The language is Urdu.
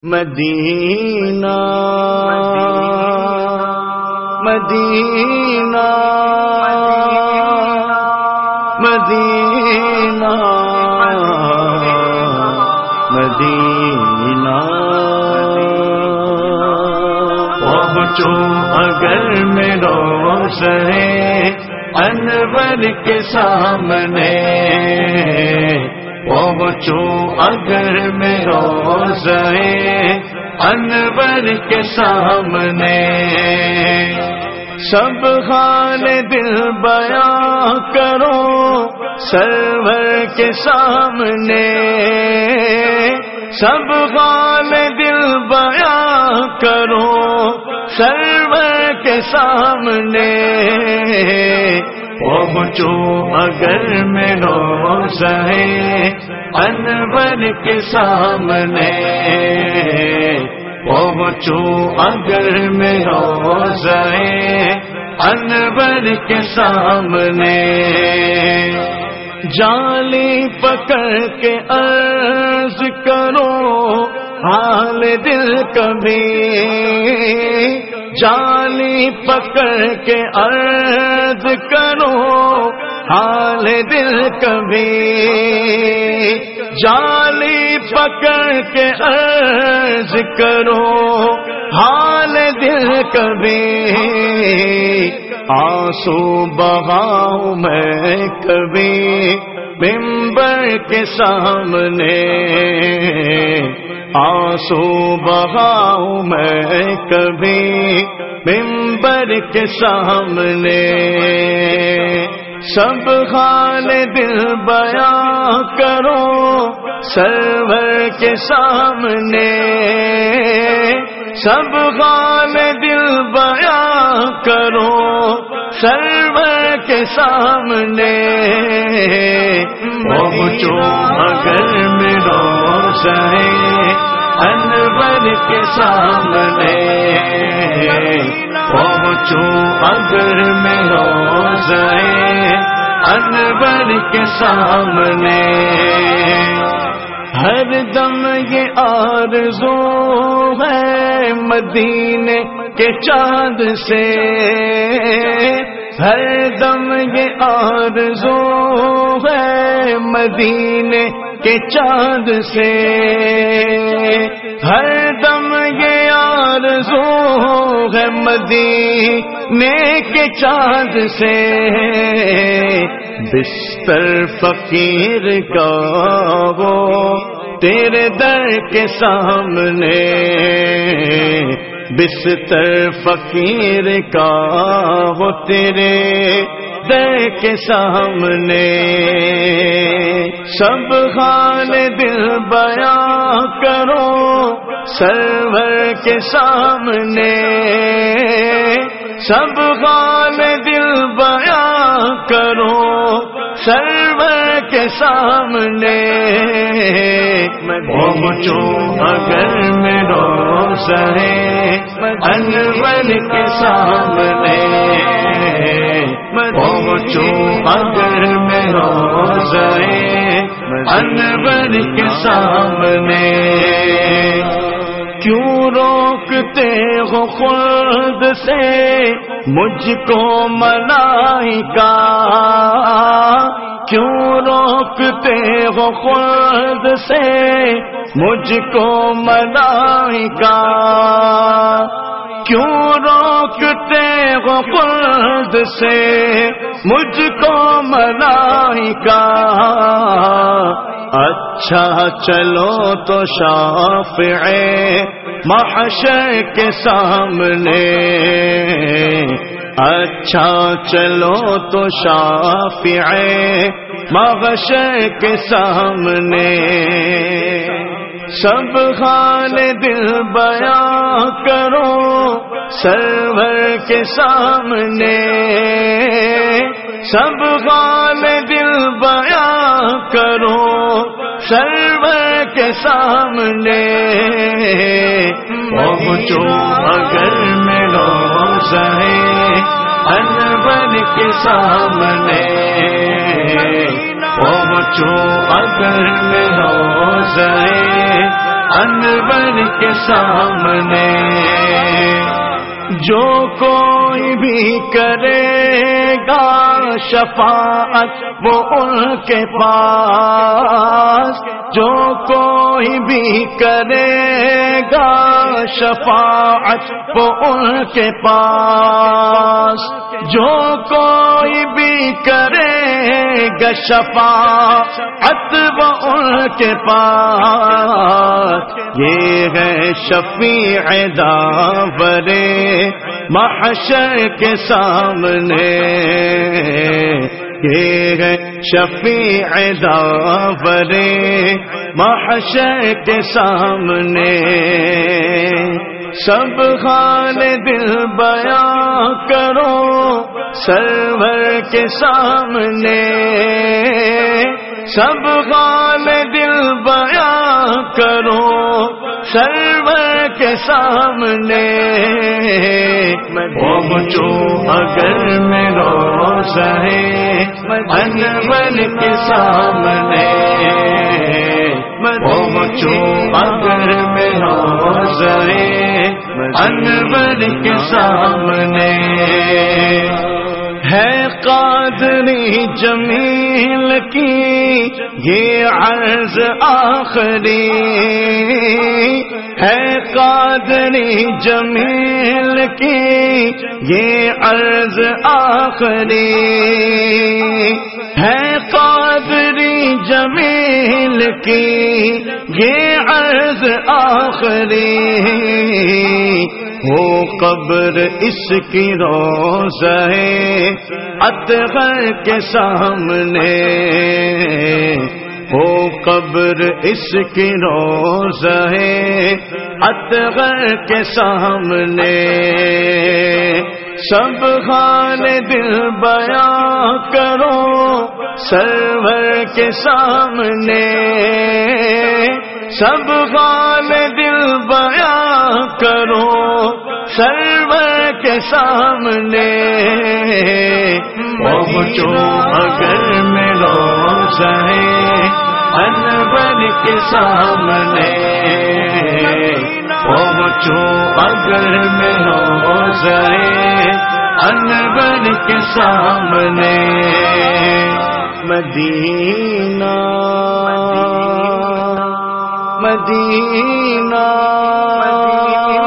مدینہ مدینہ مدینہ مدینہ پہنچو اگر میں روشن انور کے سامنے، پہنچو اگر میں روشن انور کے سامنے، سب حال دل بیاں کرو سرور کے سامنے، سب حال دل بیاں کرو سرور کے سامنے، پہنچو اگر میں روشن انور کے سامنے، پہنچو اگر میں روشن انور کے سامنے، جالی پکڑ کے عرض کرو حال دل کبھی، جالی پکڑ کے عرض کرو حال دل کبھی، جالی پکڑ کے عرض کرو حال دل کبھی، آنسو بہاؤں میں کبھی منبر کے سامنے، آنسو بہاؤں میں کبھی منبر کے سامنے، سب حال دل بیاں کرو سرور کے سامنے، سب حال دل بیاں کرو سرور کے سامنے، پہنچو اگر میں روشن انور کے سامنے، پہنچو اگر میں روشن انور کے سامنے، ہر دم یہ آرزو ہے مدینے کے چاند سے، ہر دم یہ آرزو ہے مدینے کے چاند سے، ہر دم یہ آرزو ہے مدینے کے چاند سے، بستر فقیر کا وہ تیرے در کے سامنے، بستر فقیر کا وہ تیرے در کے سامنے، سب حال دل بیاں کرو سرور کے سامنے، سب حال دل بیاں کرو سرور کے سامنے، پہنچو اگر میں روشن انور کے سامنے، پہنچو اگر میں روشن انور کے سامنے، کیوں روکتے ہو خود سے مجھ کو ملائکہ، کیوں روکتے ہو خود سے مجھ کو ملائکہ، کیوں روکتے ہو خود سے مجھ کو ملائکہ، اچھا چلو تو شافعِ محشر کے سامنے، اچھا چلو تو شافعِ محشر کے سامنے، سب حال دل بیاں کرو سرور کے سامنے، سب حال دل بیاں کرو سرور کے سامنے، پہنچو اگر میں روشن انور کے سامنے، پہنچو اگر میں روشن انور کے سامنے جو کوئی بھی کرے گا شفاعت وہ ان کے پاس، جو کوئی بھی کرے گا شفاعت وہ ان کے پاس، جو کوئی بھی کرے گا شفاعت وہ ان کے پاس، یہ ہے شفیع داور محشر کے سامنے، یہ ہے شفیع داور محشر کے سامنے، سب حال دل بیان کرو سرور کے سامنے، سب حال دل بیان کرو سرور کے سامنے، پہنچو اگر میں روزہ انور کے سامنے، پہنچو اگر میں روزہ انور کے سامنے، ہے قادری جمیل کی یہ عرض آخری، ہے قادری جمیل کی یہ عرض آخری، ہے قادری جمیل کی یہ عرض آخری، ہو قبر اس کی روزہ اطہر کے سامنے، ہو قبر اس کی روزہ اطہر کے سامنے، سب حال دل بیان کرو سرور کے سامنے، سب حال دل بیان کرو سرور کے سامنے، پہنچو اگر میں روزہ انور کے سامنے، پہنچو اگر میں روزہ انور کے سامنے، مدینہ مدینہ